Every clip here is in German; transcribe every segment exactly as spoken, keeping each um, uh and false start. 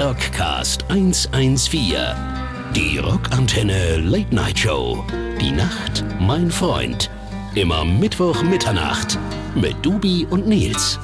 Rockcast hundertvierzehn. Die Rockantenne Late Night Show. Die Nacht, mein Freund. Immer Mittwoch Mitternacht mit Dubi und Nils.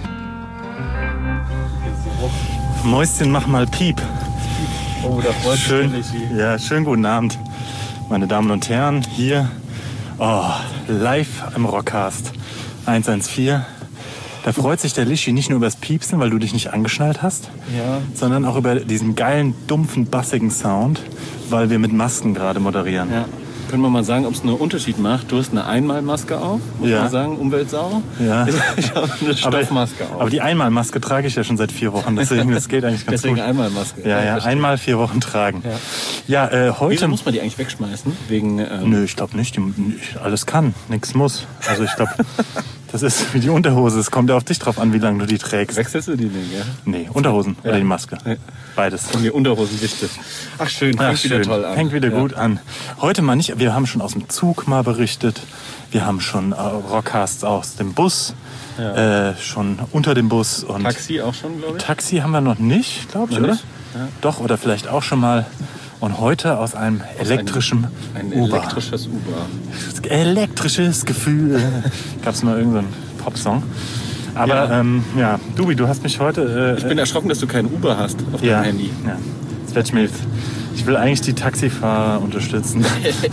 Mäuschen, mach mal Piep. Oh, da freut schön, mich. Ja, schönen guten Abend, meine Damen und Herren. Hier, oh, live im Rockcast hundertvierzehn. Da freut sich der Lischi nicht nur über das Piepsen, weil du dich nicht angeschnallt hast, ja, sondern auch über diesen geilen, dumpfen, bassigen Sound, weil wir mit Masken gerade moderieren. Ja. Können wir mal sagen, ob es einen Unterschied macht? Du hast eine Einmalmaske auf, muss ja. man sagen, Umweltsau. Ja. Ich habe eine Stoffmaske aber, auf. Aber die Einmalmaske trage ich ja schon seit vier Wochen, deswegen das geht eigentlich ganz deswegen gut. Deswegen Einmalmaske. Ja, ja, einmal vier Wochen tragen. Ja, ja äh, heute... Wieso muss man die eigentlich wegschmeißen? Wegen, ähm Nö, ich glaube nicht. Die, alles kann, nichts muss. Also ich glaube... Das ist wie die Unterhose. Es kommt ja auf dich drauf an, wie lange du die trägst. Wechselst du die nicht, ja? Nee, Unterhosen ja. Oder die Maske. Ja. Beides. Und die Unterhosen wichtig. Ach schön, fängt Ach, wieder schön. toll an. Fängt wieder ja. gut an. Heute mal nicht. Wir haben schon aus dem Zug mal berichtet. Wir haben schon Rockcasts aus dem Bus. Ja. Äh, schon unter dem Bus. Und Taxi auch schon, glaube ich? Taxi haben wir noch nicht, glaube ich, oder? Ja. Doch, oder vielleicht auch schon mal. Und heute aus einem aus elektrischen ein, ein Uber. elektrisches Uber. Elektrisches Gefühl. Gab es mal irgendeinen Popsong. Aber ja, ähm, ja, Dubi, du hast mich heute... Äh, ich bin erschrocken, dass du kein Uber hast auf ja, deinem Handy. Ja, das werde ich mir jetzt... Ich will eigentlich die Taxifahrer unterstützen.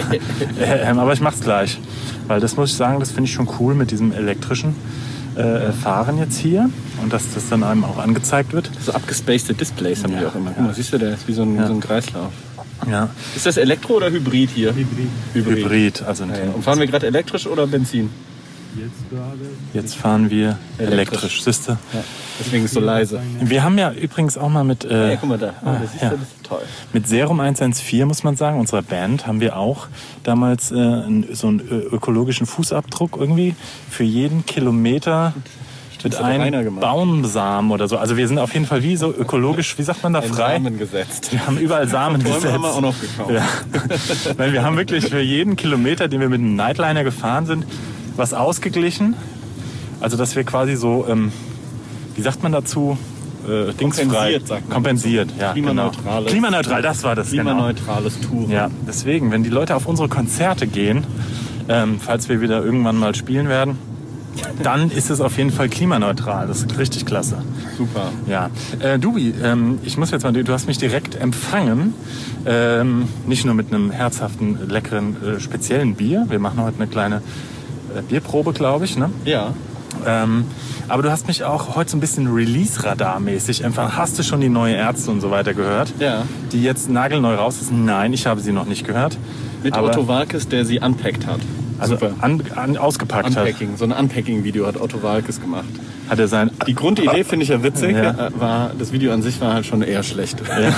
ähm, aber ich mach's gleich. Weil das muss ich sagen, das finde ich schon cool mit diesem elektrischen äh, Fahren jetzt hier. Und dass das dann einem auch angezeigt wird. So abgespacede Displays haben ja, die auch immer. Ja. Guck mal, siehst du, der ist wie so ein, ja. so ein Kreislauf. Ja. Ist das Elektro oder Hybrid hier? Hybrid. Hybrid. Hybrid also ja, ja. Und fahren wir gerade elektrisch oder Benzin? Jetzt gerade. Jetzt fahren wir elektrisch, elektrisch. Siehst du? Ja. Deswegen ist es so leise. Wir haben ja übrigens auch mal mit... Äh, ja, guck mal da. Oh, ah, das ist ja. das ist toll. Mit Serum hundertvierzehn, muss man sagen, unserer Band, haben wir auch damals äh, so einen ökologischen Fußabdruck irgendwie für jeden Kilometer... mit einem Baumsamen oder so. Also wir sind auf jeden Fall wie so ökologisch, wie sagt man da, frei? Samen gesetzt. Wir haben überall Samen Bäume gesetzt. haben wir auch noch gekauft. Ja. Weil wir haben wirklich für jeden Kilometer, den wir mit einem Nightliner gefahren sind, was ausgeglichen. Also dass wir quasi so, ähm, wie sagt man dazu? Äh, Kompensiert, sagt man. Kompensiert, ja. Klimaneutrales. Genau. Klimaneutral, das war das. Klimaneutrales genau. Touren. Ja, deswegen, wenn die Leute auf unsere Konzerte gehen, ähm, falls wir wieder irgendwann mal spielen werden, dann ist es auf jeden Fall klimaneutral. Das ist richtig klasse. Super. Ja. Äh, Dubi, ähm, ich muss jetzt mal, du hast mich direkt empfangen. Ähm, nicht nur mit einem herzhaften, leckeren, äh, speziellen Bier. Wir machen heute eine kleine äh, Bierprobe, glaube ich, ne? Ja. Ähm, aber du hast mich auch heute so ein bisschen Release-Radar-mäßig einfach, hast du schon die neue Ärzte und so weiter gehört? Ja. Die jetzt nagelneu raus ist? Nein, ich habe sie noch nicht gehört. Mit aber Otto Walkes, der sie unpackt hat. Also an, an, ausgepackt Unpacking, hat. So ein Unpacking-Video hat Otto Walkes gemacht. Hat er sein... Die Grundidee finde ich ja witzig, ja. war, das Video an sich war halt schon eher schlecht. Ja.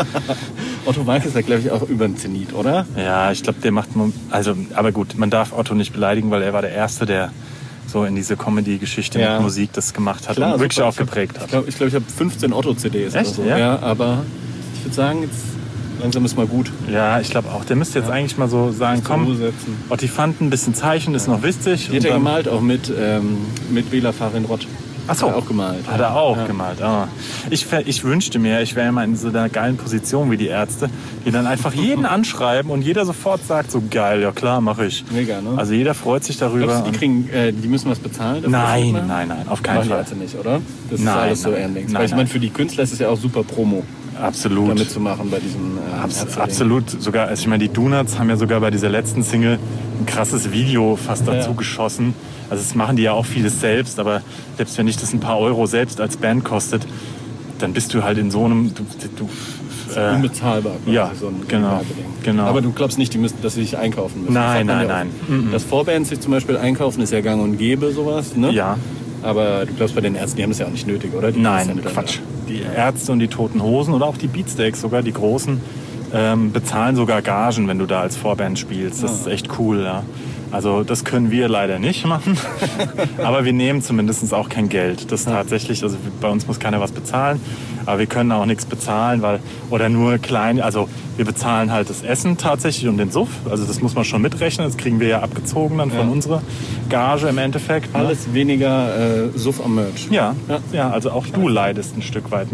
Otto Walkes ist ja, glaube ich, auch über den Zenit, oder? Ja, ich glaube, der macht... Also, aber gut, man darf Otto nicht beleidigen, weil er war der Erste, der so in diese Comedy-Geschichte ja. mit Musik das gemacht hat. Klar, und wirklich super. auch geprägt hat. Ich glaube, ich, glaub, ich habe fünfzehn Otto-C Ds. Echt? Oder so. Ja? Ja, aber ich würde sagen, jetzt... Langsam ist mal gut. Ja, ich glaube auch. Der müsste jetzt ja. eigentlich mal so sagen, komm, Ottifanten, ein bisschen Zeichen, ist ja. noch wichtig. Die hat er gemalt, auch mit, ähm, mit Wählerfahrerin Rott. Ach so. Hat er auch gemalt. Hat er auch ja. gemalt. Oh. Ich, ich wünschte mir, ich wäre immer in so einer geilen Position wie die Ärzte, die dann einfach jeden anschreiben und jeder sofort sagt, so geil, ja klar, mache ich. Mega, ne? Also jeder freut sich darüber. Glaubst du, die, kriegen, äh, die müssen was bezahlen? Nein, nein, nein, auf keinen Fall. Die nicht, oder? Das nein, ist alles nein, so ähnlich. Nein, Weil ich meine, für die Künstler ist es ja auch super Promo. Absolut. Damit zu machen bei diesem äh, Abs- Absolut. Sogar, also ich meine, die Donuts haben ja sogar bei dieser letzten Single ein krasses Video fast dazu ja. geschossen. Also das machen die ja auch vieles selbst, aber selbst wenn dich das ein paar Euro selbst als Band kostet, dann bist du halt in so einem... Du, du, äh, unbezahlbar. Ja, so ein genau, genau. Aber du glaubst nicht, die müssen, dass sie sich einkaufen müssen? Nein, nein, nein. nein. Dass Vorbands sich zum Beispiel einkaufen, ist ja gang und gäbe, sowas, ne? Ja. Aber du glaubst, bei den Ärzten, die haben das ja auch nicht nötig, oder? Die Nein, Quatsch. Die Ärzte und die Toten Hosen oder auch die Beatsteaks sogar, die großen, ähm, bezahlen sogar Gagen, wenn du da als Vorband spielst. Das ja. ist echt cool, ja. Also das können wir leider nicht machen, aber wir nehmen zumindest auch kein Geld. Das tatsächlich, also bei uns muss keiner was bezahlen, aber wir können auch nichts bezahlen, weil oder nur klein, also wir bezahlen halt das Essen tatsächlich und den Suff, also das muss man schon mitrechnen, das kriegen wir ja abgezogen dann von ja. unserer Gage im Endeffekt. Alles ne? weniger äh, Suff am Merch. Ja, ja, ja, also auch du leidest ein Stück weit mit.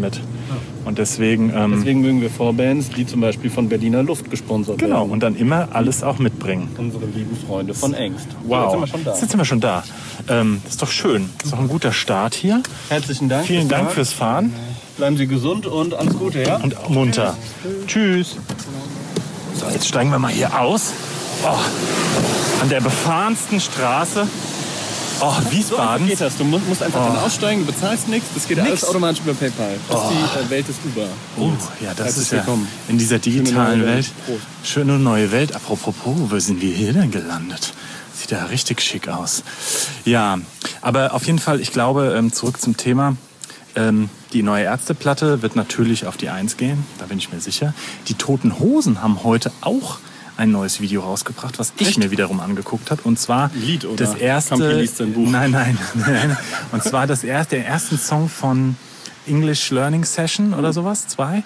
Und deswegen... Ähm, deswegen mögen wir Vorbands, die zum Beispiel von Berliner Luft gesponsert genau, werden. und dann immer alles auch mitbringen. Unsere lieben Freunde von Engst. Wow, So, jetzt sind wir schon da. jetzt sind wir schon da. Ähm, das ist doch schön. Das ist doch ein guter Start hier. Herzlichen Dank. Vielen fürs Dank Fahren. fürs Fahren. Bleiben Sie gesund und alles Gute, ja? Und munter. Tschüss. So, jetzt steigen wir mal hier aus. Oh, an der befahrensten Straße. Oh, So Wiesbaden. geht das. Du musst musst einfach Oh. dann aussteigen, du bezahlst nichts. Das geht Nix. alles automatisch über PayPal. Das ist die äh, Welt des Uber. Oh, ja, das Herzlich ist ja willkommen. in dieser digitalen Schöne neue Welt. Welt. Prost. Schöne neue Welt. Apropos, wo sind wir hier denn gelandet? Sieht ja richtig schick aus. Ja, aber auf jeden Fall, ich glaube, ähm, zurück zum Thema. Ähm, die neue Ärzteplatte wird natürlich auf die Eins gehen, da bin ich mir sicher. Die Toten Hosen haben heute auch ein neues Video rausgebracht, was ich Echt? mir wiederum angeguckt habe. Und zwar Ein Lied, oder? das erste. Campi liest sein Buch. Nein, nein, nein. Und zwar das erste, der ersten Song von English Learning Session oder sowas, zwei.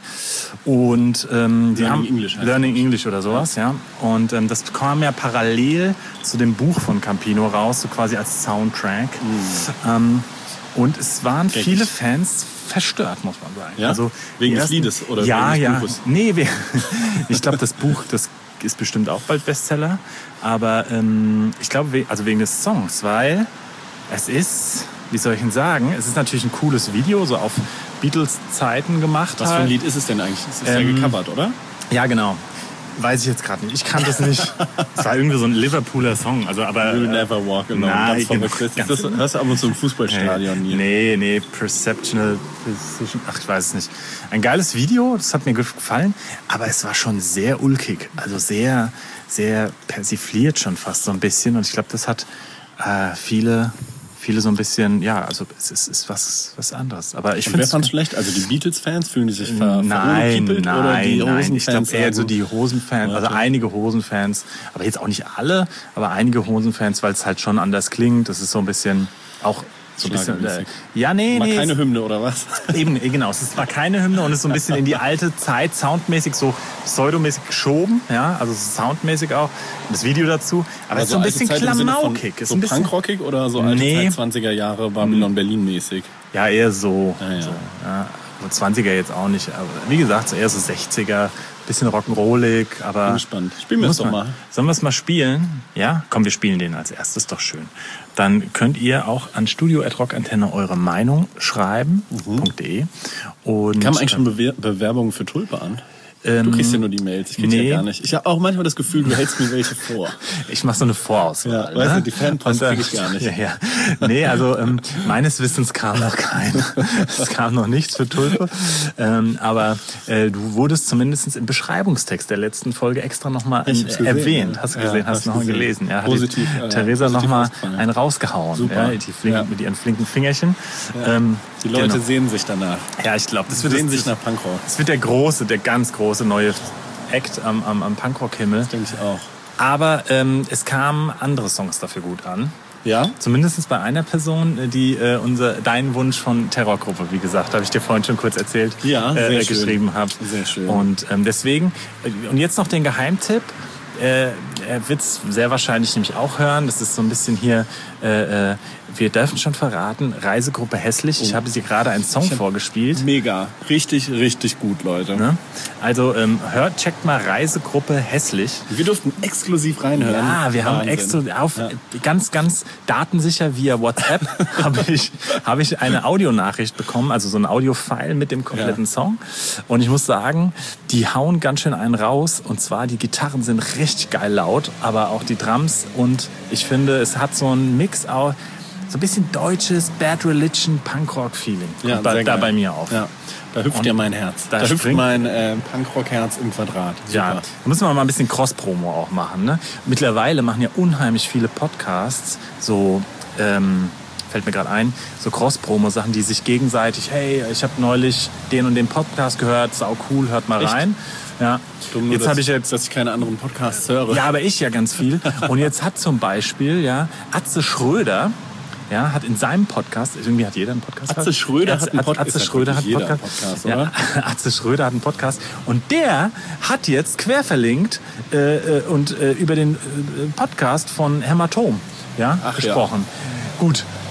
Und ähm, die Learning haben English heißt Learning English oder sowas, ja. Und ähm, das kam ja parallel zu dem Buch von Campino raus, so quasi als Soundtrack. Mhm. Ähm, und es waren Echt? viele Fans verstört, muss man sagen. Ja? Also Wegen die des ersten- Liedes oder ja, wegen des ja. Buches? Nee, wir, ich glaube, das Buch, das ist bestimmt auch bald Bestseller. Aber ähm, ich glaube, we- also wegen des Songs, weil es ist, wie soll ich denn sagen, es ist natürlich ein cooles Video, so auf Beatles-Zeiten gemacht. Was für ein halt. Lied ist es denn eigentlich? Es ist Ähm, ja gecovert, oder? Ja, genau. Weiß ich jetzt gerade nicht. Ich kann das nicht. Es war irgendwie so ein Liverpooler Song. Also, aber, You'll äh, never walk alone. nein, Ganz verrückt. ganz- Das, das hörst du ab und zu im Fußballstadion. hier. Nee, nee, Perceptional Precision. Ach, ich weiß es nicht. Ein geiles Video, das hat mir gefallen, aber es war schon sehr ulkig. Also sehr, sehr persifliert schon fast so ein bisschen. Und ich glaube, das hat äh, viele, viele so ein bisschen, ja, also es ist, ist was, was anderes. Aber ich Und wer finde fand's schlecht? Also die Beatles-Fans fühlen die sich ver Nein, verunkiepelt nein, oder die nein. Ich Hosen-Fans glaube eher so sagen, die Hosenfans, also Okay. einige Hosenfans, aber jetzt auch nicht alle, aber einige Hosenfans, weil es halt schon anders klingt. Das ist so ein bisschen auch so ein bisschen. Äh, Schlagermäßig. ja, nee, Mal nee. keine es- Hymne oder was? Eben, eh, genau. Es ist zwar keine Hymne und ist so ein bisschen in die alte Zeit soundmäßig so pseudomäßig geschoben, ja, also soundmäßig auch. Und das Video dazu, aber es ist so ein alte bisschen Zeit im Sinne von klamaukig. Es ist So ein bisschen, punkrockig oder so alte Nee. Zeit zwanziger Jahre Babylon Berlin mäßig? ja, eher so. Ja, ja. so ja. Also zwanziger jetzt auch nicht, aber wie gesagt, so eher so sechziger, bisschen rock'n'rollig, aber... Bin gespannt. Spielen wir Muss es doch man- mal. Sollen wir es mal spielen? Ja? Komm, wir spielen den als erstes, doch schön. Dann könnt ihr auch an studio at rockantenne eure Meinung schreiben, .de. Und, Kamen eigentlich schon Bewer Bewerbungen für Tulpe an? Ähm, Du kriegst ja nur die Mails, ich krieg nee. ja gar nicht. Ich habe auch manchmal das Gefühl, du hältst mir welche vor. Ich mache so eine Vorauswahl. Ja, ne? weißt du, die Fanpost Und, äh, krieg ich gar nicht. Ja, ja. Nee, also ähm, meines Wissens kam noch keiner. Es kam noch nichts für Tulpe. Ähm, aber äh, du wurdest zumindest im Beschreibungstext der letzten Folge extra nochmal Ich hab's gesehen, erwähnt. ja. Hast du Ja, gesehen, hab hast ich du nochmal gesehen. gelesen. Ja, hat Positiv, die äh, Theresa positiv nochmal aufgefallen. einen rausgehauen. Super. Ja, die flinken, Ja. mit ihren flinken Fingerchen. Ähm, Die Leute genau. sehnen sich danach. Ja, ich glaube, das Sie wird sehnen das, sich nach Punkrock. das wird der große, der ganz große neue Act am, am, am Punkrock-Himmel. Denke ich auch. Aber ähm, es kamen andere Songs dafür gut an. Ja? Zumindest bei einer Person, die äh, unser, deinen Wunsch von Terrorgruppe, wie gesagt, habe ich dir vorhin schon kurz erzählt, Ja, sehr äh, schön. geschrieben habe. Sehr schön. Und ähm, deswegen, äh, und jetzt noch den Geheimtipp. Äh, er wird es sehr wahrscheinlich nämlich auch hören. Das ist so ein bisschen hier, äh, äh, wir dürfen schon verraten, Reisegruppe Hässlich. Ich habe sie gerade einen Song vorgespielt. Mega. Richtig, richtig gut, Leute. Ne? Also ähm, hört, checkt mal Reisegruppe Hässlich. Wir durften exklusiv reinhören. Ja, wir haben Wahnsinn. extra auf Ja. ganz, ganz datensicher via WhatsApp habe ich, habe ich eine Audionachricht bekommen, also so ein Audio-File mit dem kompletten Ja. Song. Und ich muss sagen, die hauen ganz schön einen raus. Und zwar, die Gitarren sind richtig geil laut, aber auch die Drums. Und ich finde, es hat so einen Mix auch, so ein bisschen deutsches Bad Religion Punkrock-Feeling. Ja, Kommt bei, sehr da geil. bei mir auf. Ja. Da hüpft Und ja mein Herz. da Da, hüpft springt- mein äh, Punkrock-Herz im Quadrat. Ja, Super. da müssen wir mal ein bisschen Cross-Promo auch machen. Ne? Mittlerweile machen ja unheimlich viele Podcasts so, ähm, fällt mir gerade ein, so Cross-Promo-Sachen, die sich gegenseitig, hey, ich habe neulich den und den Podcast gehört, sau cool, hört mal Echt? rein. Ja. Dumm nur, Jetzt dass, habe ich jetzt dass ich keine anderen Podcasts höre. ja, aber ich ja ganz viel. Und jetzt hat zum Beispiel ja Atze Schröder, ja, hat in seinem Podcast, irgendwie hat jeder einen Podcast. Atze Schröder hat einen Pod- Atze ist ja Schröder hat wirklich einen jeder Podcast. Podcast, ja, oder? Atze Schröder hat einen Podcast und der hat jetzt quer verlinkt äh, äh, und äh, über den äh, Podcast von Hämatom, ja, Ach, gesprochen. Gut.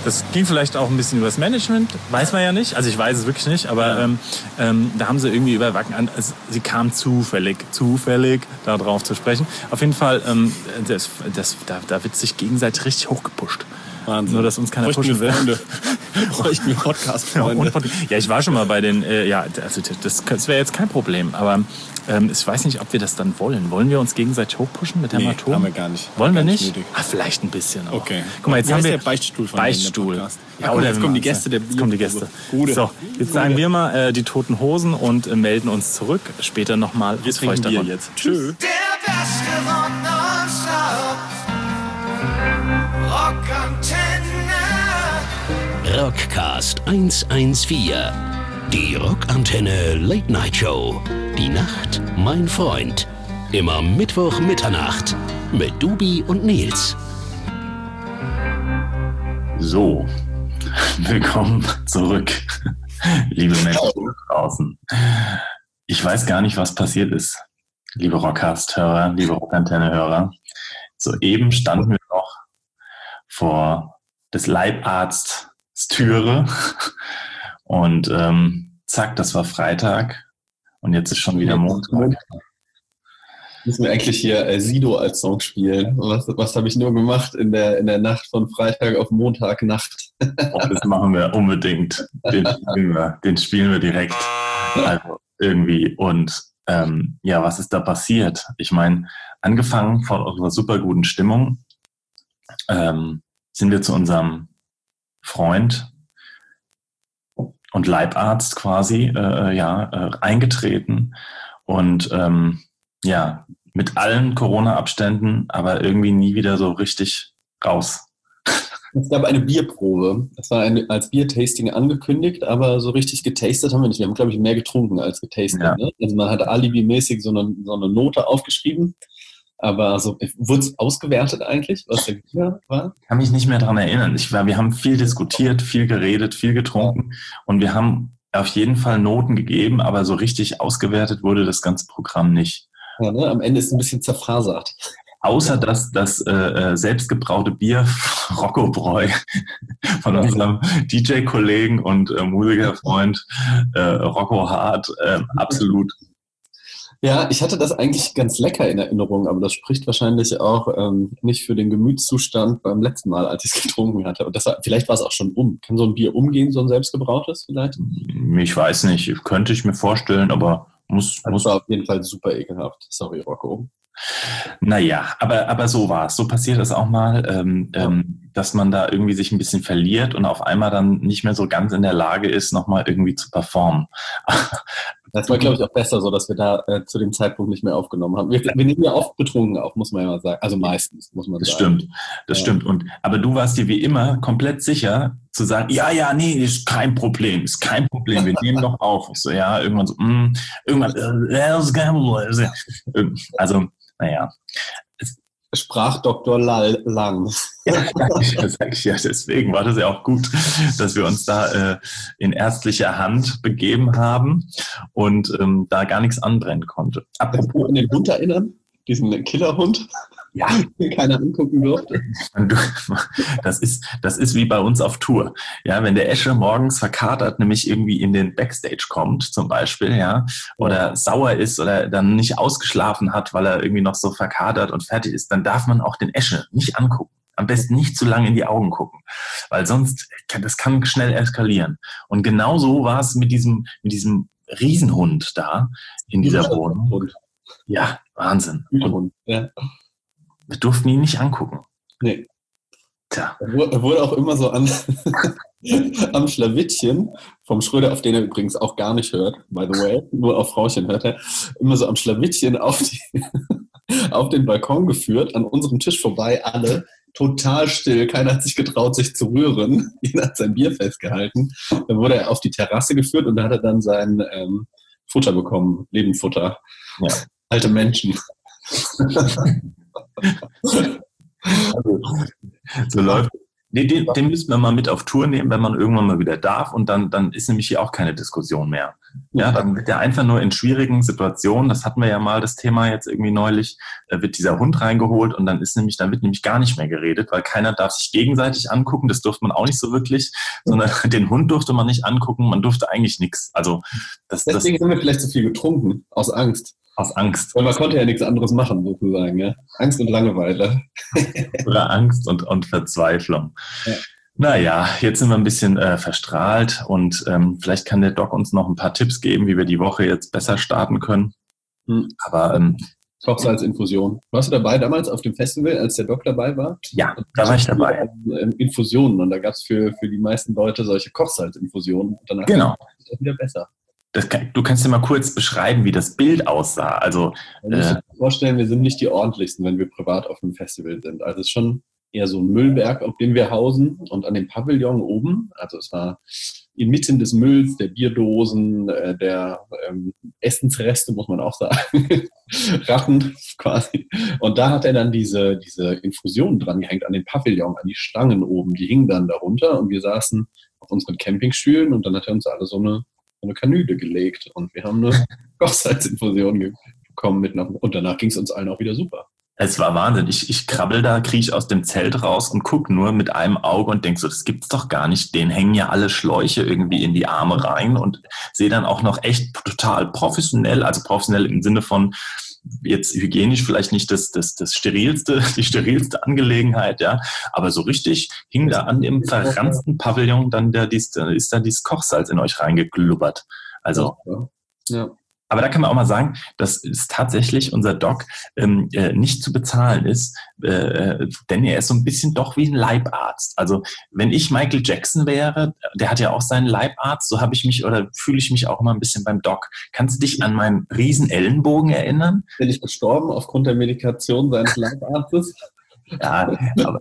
das ging vielleicht auch ein bisschen übers Management, weiß man ja nicht. Also ich weiß es wirklich nicht, aber ähm, ähm, da haben sie irgendwie über Wacken an. Also sie kam zufällig, zufällig da drauf zu sprechen. Auf jeden Fall, ähm, das, das, da, da wird sich gegenseitig richtig hochgepusht. Wahnsinn. Nur, dass uns keiner pushen will. Bräuchten wir Podcast-Freunde. Ja, ich war schon mal bei den, äh, ja, also das, das wäre jetzt kein Problem, aber ähm, ich weiß nicht, ob wir das dann wollen. Wollen wir uns gegenseitig hochpushen mit Hämatom? Nee, haben wir gar nicht. Wollen wir gar nicht? Nötig. Ah, vielleicht ein bisschen auch. Okay. Guck mal, jetzt Wie haben heißt wir der Beichtstuhl von Beichtstuhl. Ja, ja, oder oder jetzt kommen die Gäste der Jetzt kommen die Gäste. Gute. So, jetzt sagen wir mal äh, die Toten Hosen und äh, melden uns zurück. Später nochmal. Wir trinken Bier jetzt. Tschüss. Der beste Rock nonstop. Rockantenne. Rockcast hundertvierzehn. Die Rockantenne Late Night Show. Die Nacht, mein Freund. Immer Mittwoch Mitternacht mit Dubi und Nils. So, willkommen zurück, liebe Menschen draußen. Ich weiß gar nicht, was passiert ist, liebe Rockcast-Hörer, liebe Rockantenne-Hörer. Soeben standen wir noch vor des Leibarzts Türe und ähm, zack, das war Freitag und jetzt ist schon wieder Montag. Müssen wir eigentlich hier äh, Sido als Song spielen? Was, was habe ich nur gemacht in der, in der Nacht von Freitag auf Montagnacht? Und das machen wir unbedingt. Den spielen wir, den spielen wir direkt. Also irgendwie. Und ähm, ja, was ist da passiert? Ich meine, angefangen von unserer super guten Stimmung ähm, sind wir zu unserem Freund und Leibarzt quasi äh, ja, äh, eingetreten und ähm, ja, mit allen Corona-Abständen, aber irgendwie nie wieder so richtig raus. Es gab eine Bierprobe. Das war eine, als Biertasting angekündigt, aber so richtig getastet haben wir nicht. Wir haben, glaube ich, mehr getrunken als getastet. Ja. Ne? Also man hat alibimäßig so eine, so eine Note aufgeschrieben. Aber so, wurde es ausgewertet eigentlich, was der Bier war? Ich kann mich nicht mehr daran erinnern. Ich war, wir haben viel diskutiert, viel geredet, viel getrunken und wir haben auf jeden Fall Noten gegeben, aber so richtig ausgewertet wurde das ganze Programm nicht. Ja, ne? Am Ende ist es ein bisschen zerfasert. Außer dass das äh, selbstgebraute Bier Rocco Bräu von unserem D J-Kollegen und äh, Musikerfreund äh, Rocco Hart äh, absolut. Ja, ich hatte das eigentlich ganz lecker in Erinnerung, aber das spricht wahrscheinlich auch ähm, nicht für den Gemütszustand beim letzten Mal, als ich es getrunken hatte. Und das war, vielleicht war es auch schon um. Kann so ein Bier umgehen, so ein selbstgebrautes vielleicht? Ich weiß nicht, könnte ich mir vorstellen, aber muss... Das muss war auf jeden Fall super ekelhaft. Sorry, Rocco. Naja, aber, aber so war es. So passiert es auch mal, ähm, Ja. ähm, dass man da irgendwie sich ein bisschen verliert und auf einmal dann nicht mehr so ganz in der Lage ist, nochmal irgendwie zu performen. Das war, glaube ich, auch besser so, dass wir da äh, zu dem Zeitpunkt nicht mehr aufgenommen haben. Wir, wir nehmen ja oft betrunken auf, muss man ja mal sagen. Also meistens, muss man Das sagen. stimmt, das Ja. stimmt. Und, aber du warst dir wie immer komplett sicher zu sagen, ja, ja, nee, ist kein Problem, ist kein Problem, wir nehmen doch auf. Ich so, ja, irgendwann so, mh, irgendwann, äh, ist kein Problem. Also, naja. Sprach Doktor Lal lang. Ja, das sag ich ja, deswegen war das ja auch gut, dass wir uns da äh, in ärztlicher Hand begeben haben und ähm, da gar nichts anbrennen konnte. Apropos an den Hund erinnern, diesen Killerhund, Ja, den keiner angucken durfte. das ist, das ist wie bei uns auf Tour. Ja, wenn der Esche morgens verkatert, nämlich irgendwie in den Backstage kommt, zum Beispiel, ja, oder sauer ist oder dann nicht ausgeschlafen hat, weil er irgendwie noch so verkatert und fertig ist, dann darf man auch den Esche nicht angucken. Am besten nicht zu lange in die Augen gucken, weil sonst kann, das kann schnell eskalieren. Und genau so war es mit diesem, mit diesem Riesenhund da in dieser Wohnung. Hund. Ja, Wahnsinn. Und Hund. Ja. wir durften ihn nicht angucken. Nee. Tja. Er wurde- er wurde auch immer so an, am Schlawittchen vom Schröder, auf den er übrigens auch gar nicht hört, by the way, nur auf Frauchen hört er, immer so am Schlawittchen auf, die, auf den Balkon geführt, an unserem Tisch vorbei, alle total still, keiner hat sich getraut, sich zu rühren, jeder hat sein Bier festgehalten. Dann wurde er auf die Terrasse geführt und da hat er dann sein ähm, Futter bekommen, Lebenfutter. Ja. Alte Menschen. Also, so läuft, Den, den, den müssen wir mal mit auf Tour nehmen, wenn man irgendwann mal wieder darf. Und dann, dann ist nämlich hier auch keine Diskussion mehr. Ja, dann wird ja einfach nur in schwierigen Situationen, das hatten wir ja mal das Thema jetzt irgendwie neulich, da wird dieser Hund reingeholt und dann ist nämlich, dann wird nämlich gar nicht mehr geredet, weil keiner darf sich gegenseitig angucken, das durfte man auch nicht so wirklich, sondern den Hund durfte man nicht angucken, man durfte eigentlich nichts. Also das, Deswegen das, haben wir vielleicht zu viel getrunken, aus Angst. aus Angst. Weil man konnte ja nichts anderes machen, sozusagen. Ja? Angst und Langeweile. Oder Angst und, und Verzweiflung. Ja. Naja, jetzt sind wir ein bisschen äh, verstrahlt und ähm, vielleicht kann der Doc uns noch ein paar Tipps geben, wie wir die Woche jetzt besser starten können. Hm. Aber ähm, Kochsalzinfusion. Warst du dabei damals auf dem Festival, als der Doc dabei war? ja, da war ich dabei. Ähm, Infusionen und da gab es für, für die meisten Leute solche Kochsalzinfusionen. Und danach Genau. ist es wieder besser. Das kann, du kannst dir mal kurz beschreiben, wie das Bild aussah. Also Man muss äh, sich vorstellen, wir sind nicht die ordentlichsten, wenn wir privat auf einem Festival sind. Also es ist schon eher so ein Müllberg, auf dem wir hausen. Und an dem Pavillon oben, also es war inmitten des Mülls, der Bierdosen, äh, der ähm, Essensreste, muss man auch sagen, Ratten quasi. Und da hat er dann diese, diese Infusionen dran gehängt an den Pavillon, an die Stangen oben. Die hingen dann darunter und wir saßen auf unseren Campingstühlen und dann hat er uns alle so eine eine Kanüle gelegt und wir haben eine Kochsalzinfusion bekommen mit nach, und danach ging es uns allen auch wieder super. es war Wahnsinn. Ich, ich krabbel da, kriege aus dem Zelt raus und guck nur mit einem Auge und denk so, das gibt's doch gar nicht. Denen hängen ja alle Schläuche irgendwie in die Arme rein und sehe dann auch noch echt total professionell, also professionell im Sinne von jetzt hygienisch vielleicht nicht das, das, das sterilste, die sterilste Angelegenheit, ja, aber so richtig hing da an dem verranzten Pavillon dann der, dies, ist da dieses Kochsalz in euch reingeklubbert. Also, Ja. Ja. aber da kann man auch mal sagen, dass es tatsächlich unser Doc ähm, äh, nicht zu bezahlen ist, äh, denn er ist so ein bisschen doch wie ein Leibarzt. Also wenn ich Michael Jackson wäre, der hat ja auch seinen Leibarzt, so habe ich mich oder fühle ich mich auch immer ein bisschen beim Doc. Kannst du dich an meinen riesen Ellenbogen erinnern? Bin ich gestorben aufgrund der Medikation seines Leibarztes? Ja, aber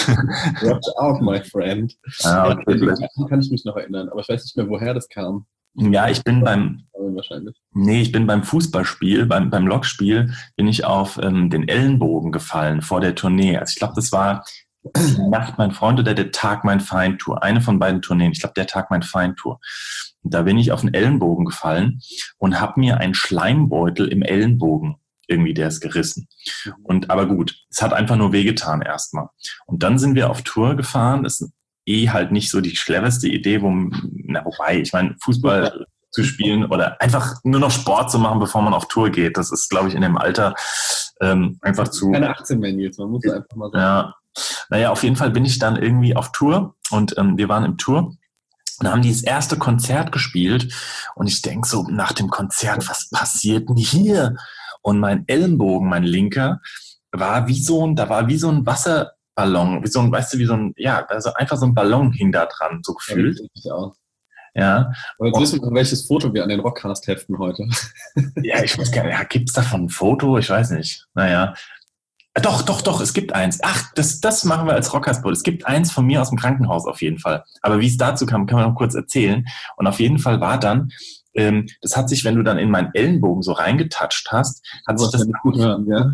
Watch out, my friend. ah, okay. Daran kann ich mich noch erinnern, aber ich weiß nicht mehr, woher das kam. Ja, ich bin beim Wahrscheinlich. Nee, ich bin beim Fußballspiel, beim, beim Lokspiel, bin ich auf ähm, den Ellenbogen gefallen vor der Tournee. Also ich glaube, das war die Nacht mein Freund oder der Tag mein Feind Tour. Eine von beiden Tourneen. Ich glaube, der Tag mein Feind Tour. Und da bin ich auf den Ellenbogen gefallen und habe mir einen Schleimbeutel im Ellenbogen irgendwie, der ist gerissen. Und aber gut, es hat einfach nur wehgetan erstmal. Und dann sind wir auf Tour gefahren. Das ist eh halt nicht so die cleverste Idee, wo, na, wobei, ich meine, Fußball zu spielen oder einfach nur noch Sport zu machen, bevor man auf Tour geht. Das ist, glaube ich, in dem Alter ähm, einfach zu... Keine achtzehn mehr, Nils, man muss einfach mal sagen. Ja, naja, auf jeden Fall bin ich dann irgendwie auf Tour und ähm, wir waren im Tour und da haben die das erste Konzert gespielt und ich denke so nach dem Konzert, was passiert denn hier? Und mein Ellenbogen, mein linker, war wie so ein, da war wie so ein Wasserballon, wie so ein, weißt du, wie so ein, ja, also einfach so ein Ballon hing da dran, so gefühlt. Ja, Ja. aber jetzt wissen wir, welches Foto wir an den Rockcast heften heute. Ja, ich weiß gar nicht, ja, gibt's davon ein Foto? Ich weiß nicht. Naja. Doch, doch, doch, es gibt eins. Ach, das, das machen wir als Rockcast-Boot. Es gibt eins von mir aus dem Krankenhaus auf jeden Fall. Aber wie es dazu kam, kann man noch kurz erzählen. Und auf jeden Fall war dann, ähm, das hat sich, wenn du dann in meinen Ellenbogen so reingetatscht hast, hat sich das gut hören, ja.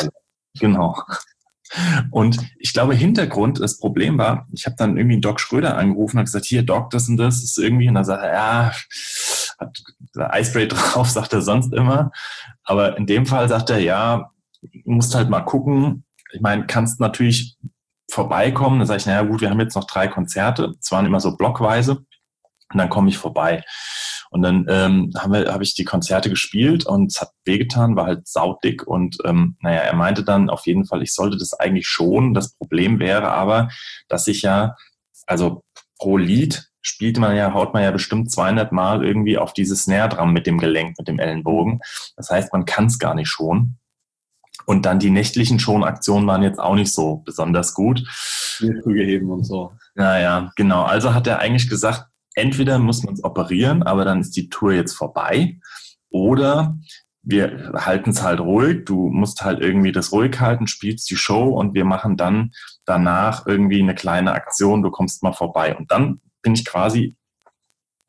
Genau. Und ich glaube, Hintergrund, das Problem war, ich habe dann irgendwie Doc Schröder angerufen und gesagt, hier, Doc, das und das ist irgendwie, und dann sagt er, ja, hat Eispray drauf, sagt er sonst immer. Aber in dem Fall sagt er, ja, du musst halt mal gucken. Ich meine, kannst natürlich vorbeikommen. Dann sage ich, naja gut, wir haben jetzt noch drei Konzerte. Es waren immer so blockweise. Und dann komme ich vorbei. Und dann ähm, haben wir, habe ich die Konzerte gespielt und es hat wehgetan, war halt saudick. Und ähm, naja, er meinte dann auf jeden Fall, ich sollte das eigentlich schon. Das Problem wäre aber, dass ich ja, also pro Lied spielt man ja, haut man ja bestimmt zweihundert Mal irgendwie auf diese Snare dran mit dem Gelenk, mit dem Ellenbogen. Das heißt, man kann es gar nicht schonen. Und dann die nächtlichen Schonaktionen waren jetzt auch nicht so besonders gut. Krüge heben und so. Naja, genau. Also hat er eigentlich gesagt, entweder muss man es operieren, aber dann ist die Tour jetzt vorbei. Oder wir halten es halt ruhig. Du musst halt irgendwie das ruhig halten, spielst die Show und wir machen dann danach irgendwie eine kleine Aktion. Du kommst mal vorbei. Und dann bin ich quasi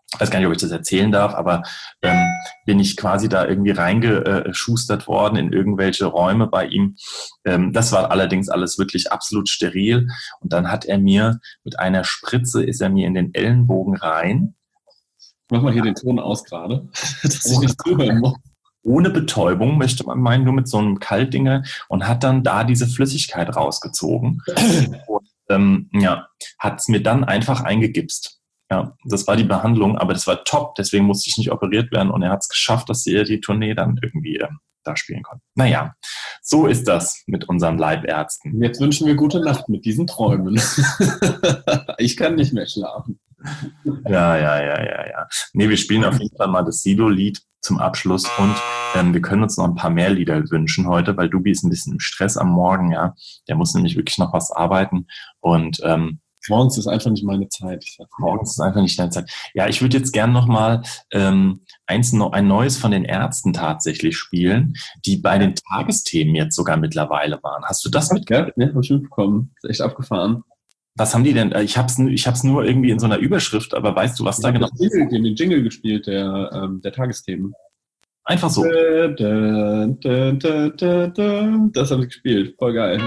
ich weiß gar nicht, ob ich das erzählen darf, aber ähm, bin ich quasi da irgendwie reingeschustert worden in irgendwelche Räume bei ihm. Ähm, das war allerdings alles wirklich absolut steril. Und dann hat er mir mit einer Spritze, ist er mir in den Ellenbogen rein. Mach mal hier den Ton aus gerade, dass ich nicht zuhören muss. Ohne Betäubung, möchte man meinen, nur mit so einem Kaltdinger und hat dann da diese Flüssigkeit rausgezogen. Und ähm, ja, hat es mir dann einfach eingegipst. Ja, das war die Behandlung, aber das war top, deswegen musste ich nicht operiert werden und er hat es geschafft, dass er die Tournee dann irgendwie äh, da spielen konnte. Naja, so ist das mit unseren Leibärzten. Jetzt wünschen wir gute Nacht mit diesen Träumen. Ich kann nicht mehr schlafen. Ja, ja, ja, ja, ja. Nee, wir spielen auf jeden Fall mal das Sido-Lied zum Abschluss und ähm, wir können uns noch ein paar mehr Lieder wünschen heute, weil Dubi ist ein bisschen im Stress am Morgen, ja. Der muss nämlich wirklich noch was arbeiten und ähm, morgens ist einfach nicht meine Zeit. Ich sag, morgens ist einfach nicht deine Zeit. Ja, ich würde jetzt gern noch mal ähm, eins, ein neues von den Ärzten tatsächlich spielen, die bei den Tagesthemen jetzt sogar mittlerweile waren. Hast du das mitgehört? Ja, habe ich mitbekommen. Das ist echt abgefahren. Was haben die denn? Ich habe es ich hab's nur irgendwie in so einer Überschrift, aber weißt du, was da genau ist? Die haben den Jingle gespielt, der, ähm, der Tagesthemen. Einfach so. Da, da, da, da, da, da. Das haben sie gespielt. Voll geil.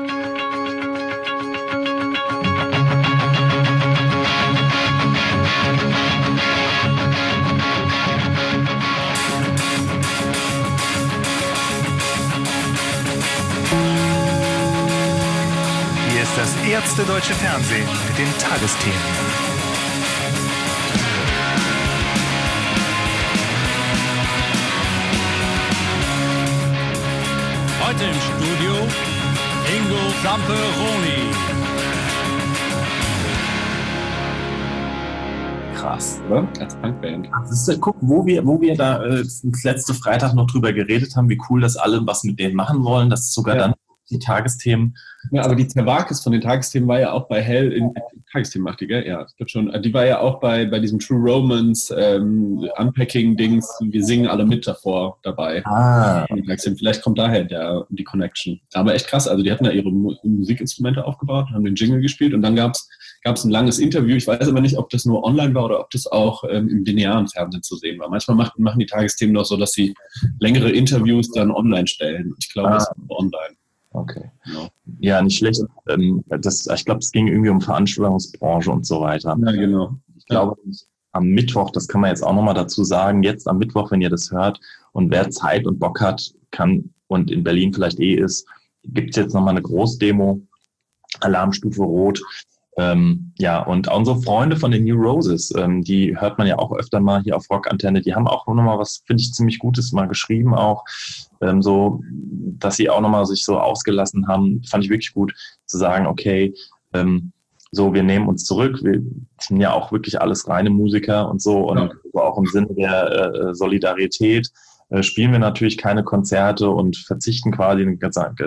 Das Ärzte-Deutsche Fernsehen mit den Tagesthemen. Heute im Studio Ingo Zamperoni. Krass, oder? Als Punkband. Guck, wo wir, wo wir da äh, letzte Freitag noch drüber geredet haben, wie cool das alle was mit denen machen wollen, dass sogar ja. dann die Tagesthemen. Ja, aber die Zerwakis von den Tagesthemen war ja auch bei Hell in Tagesthemen macht die, gell? Ja, ich glaube schon. Die war ja auch bei, bei diesem True Romance ähm, Unpacking-Dings. Wir singen alle mit davor dabei. Ah. Vielleicht kommt daher der, die Connection. Aber echt krass. Also die hatten ja ihre Musikinstrumente aufgebaut, haben den Jingle gespielt und dann gab es gab es ein langes Interview. Ich weiß aber nicht, ob das nur online war oder ob das auch ähm, im linearen Fernsehen zu sehen war. Manchmal macht, machen die Tagesthemen noch so, dass sie längere Interviews dann online stellen. Ich glaube, ah. das ist online. Okay. Genau. Ja, nicht schlecht. Ähm, das, ich glaube, es ging irgendwie um Veranstaltungsbranche und so weiter. Ja, genau. Ich glaube, am Mittwoch, das kann man jetzt auch nochmal dazu sagen, jetzt am Mittwoch, wenn ihr das hört und wer Zeit und Bock hat, kann und in Berlin vielleicht eh ist, gibt es jetzt nochmal eine Großdemo, Alarmstufe Rot. Ähm, ja, und unsere Freunde von den New Roses, ähm, die hört man ja auch öfter mal hier auf Rockantenne, die haben auch nochmal was, finde ich, ziemlich Gutes mal geschrieben auch, ähm, so, dass sie auch nochmal sich so ausgelassen haben, fand ich wirklich gut, zu sagen, okay, ähm, so, wir nehmen uns zurück, wir sind ja auch wirklich alles reine Musiker und so und ja. so auch im Sinne der äh, Solidarität äh, spielen wir natürlich keine Konzerte und verzichten quasi, eine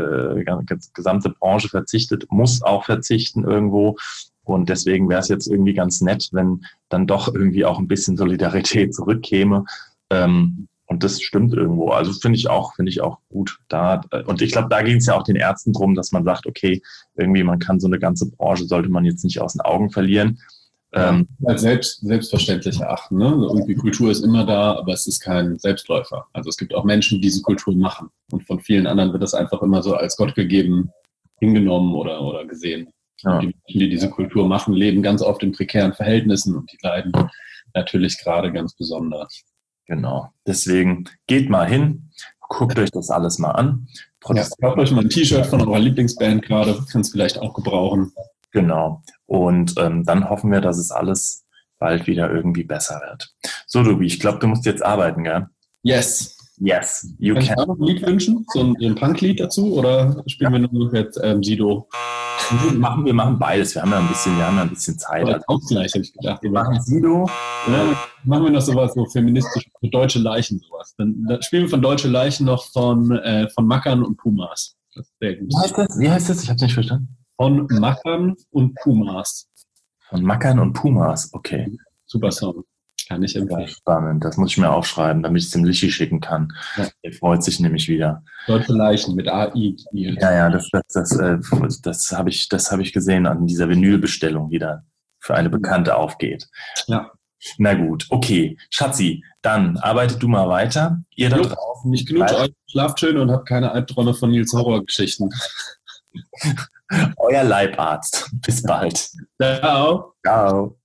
gesamte Branche verzichtet, muss auch verzichten irgendwo. Und deswegen wäre es jetzt irgendwie ganz nett, wenn dann doch irgendwie auch ein bisschen Solidarität zurückkäme. Ähm, und das stimmt irgendwo. Also finde ich auch, finde ich auch gut. Da, und ich glaube, da ging es ja auch den Ärzten drum, dass man sagt, okay, irgendwie man kann so eine ganze Branche, sollte man jetzt nicht aus den Augen verlieren. Ähm, als selbst, selbstverständlich erachten. Ne? Irgendwie Kultur ist immer da, aber es ist kein Selbstläufer. Also es gibt auch Menschen, die diese Kultur machen. Und von vielen anderen wird das einfach immer so als Gott gegeben hingenommen oder, oder gesehen. Ja. Die Menschen, die diese Kultur machen, leben ganz oft in prekären Verhältnissen und die leiden natürlich gerade ganz besonders. Genau. Deswegen geht mal hin, guckt euch das alles mal an. Ja, kauft euch mal ein T-Shirt von eurer Lieblingsband gerade, kann es vielleicht auch gebrauchen. Genau. Und ähm, dann hoffen wir, dass es alles bald wieder irgendwie besser wird. So, Dubi, ich glaube, du musst jetzt arbeiten, gell? Yes. Yes, you can. can. Kannst du noch ein Lied wünschen? So ein, ein Punk-Lied dazu? Oder spielen ja. wir nur jetzt ähm, Sido? Wir machen, wir machen beides. Wir haben ja ein bisschen, wir haben ja ein bisschen Zeit. Also Ausgleich, habe ich gedacht. Wir machen Sido. Ja, machen wir noch sowas, so feministisch, für Deutsche Leichen sowas. Dann, dann spielen wir von Deutsche Leichen noch von, äh, von Mackern und Pumas. Das ist sehr gut. Wie heißt das? Wie heißt das? Ich habe es nicht verstanden. Von Mackern und Pumas. Von Mackern und Pumas, okay. Super Song. Kann ich empfehlen. Spannend, das muss ich mir aufschreiben, damit ich es dem Lichi schicken kann. Ja. Der freut sich nämlich wieder. Deutsche Leichen mit A I. Ja, ja, das, das, das, äh, das habe ich, das hab ich gesehen an dieser Vinylbestellung, die da für eine Bekannte aufgeht. Ja. Na gut, okay. Schatzi, dann arbeitet du mal weiter. Ihr da Jo, draußen. Ich knutsche euch, schlaft schön und habt keine Albträume von Nils Horrorgeschichten. Euer Leibarzt. Bis bald. Ciao. Ciao.